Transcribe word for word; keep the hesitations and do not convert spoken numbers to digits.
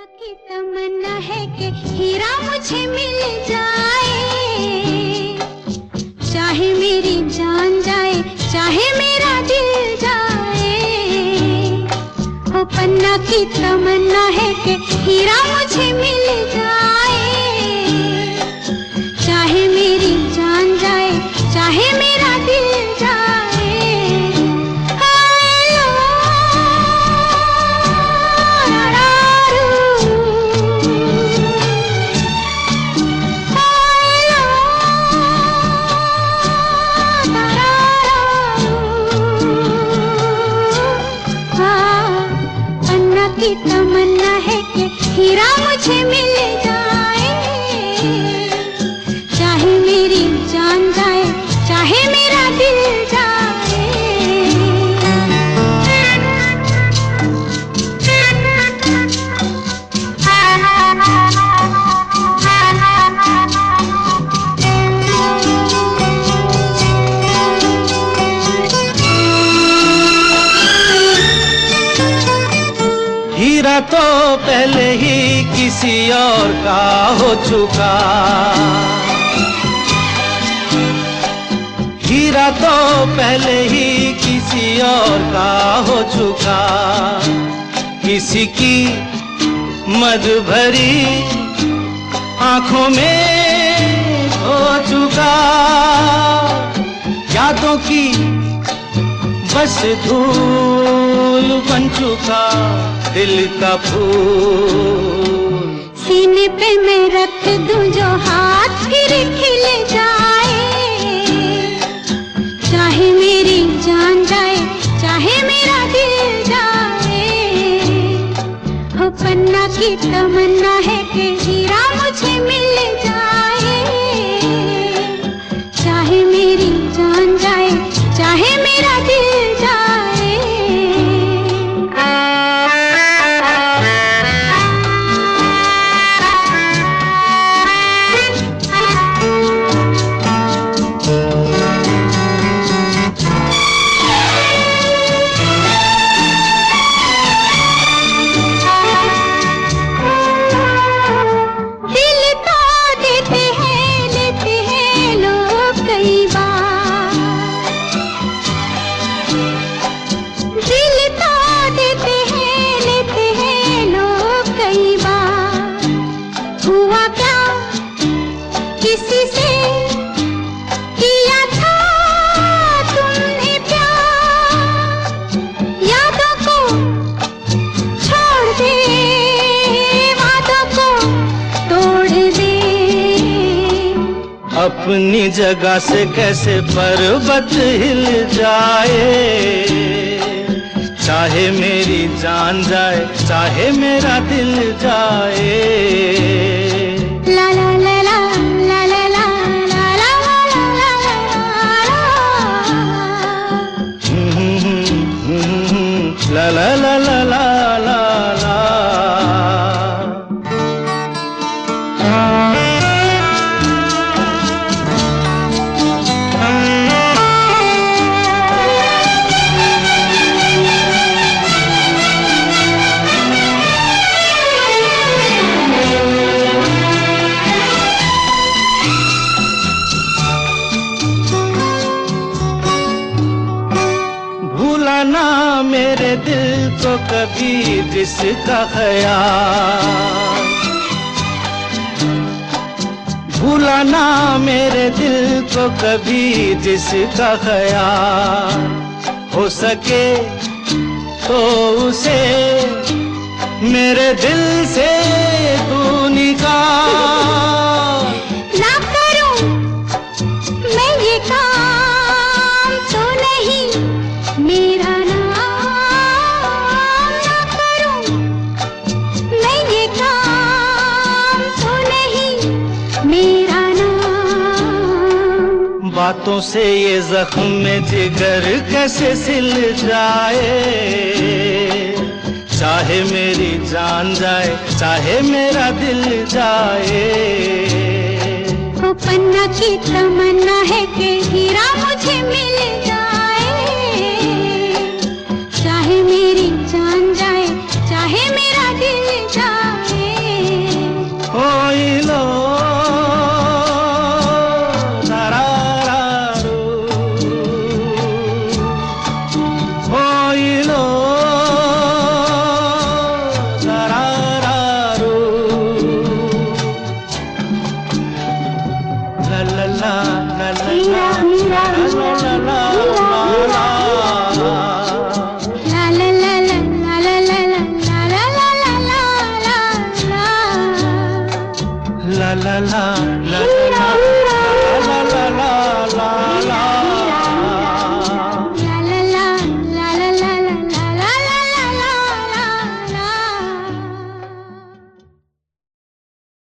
पन्ना की तमन्ना है कि हीरा मुझे मिल जाए, चाहे मेरी जान जाए चाहे मेरा दिल जाए। ओ पन्ना की तमन्ना है कि हीरा मुझे मिल जाए, चाहे मेरी जान जाए चाहे मेरा दिल जाए। की तमन्ना है कि हीरा मुझे मिल जाए, चाहे मेरी जान जाए चाहे मेरा दिल जाए। हीरा तो पहले ही किसी और का हो चुका, हीरा तो पहले ही किसी और का हो चुका। किसी की मद भरी आंखों में हो चुका, यादों की बस धूल बन चुका दिल का फूल। सीने पे मैं रख दूं जो हाथ फिर खिल जाए, चाहे मेरी जान जाए चाहे मेरा दिल जाए। हो पन्ना की तमन्ना है कि हीरा मुझे मिल जाए, चाहे मेरी जान जाए चाहे मेरा दिल जाए। अपनी जगह से कैसे पर्वत हिल जाए, चाहे मेरी जान जाए चाहे मेरा दिल जाए। ला ला ला ला ला ला ला ला ला ला ला ला ला ला ला ला। ना मेरे दिल को कभी जिसका ख्याल, भूला ना मेरे दिल को कभी जिसका ख्याल। हो सके तो उसे मेरे दिल से तू निकाल। ना करूं मैं ये काम तो नहीं मेरा बातों से ये जख्म में जिगर कैसे सिल जाए, चाहे मेरी जान जाए चाहे मेरा दिल जाए। ओ पन्ना की तमन्ना है कि हीरा मुझे मिल जाए,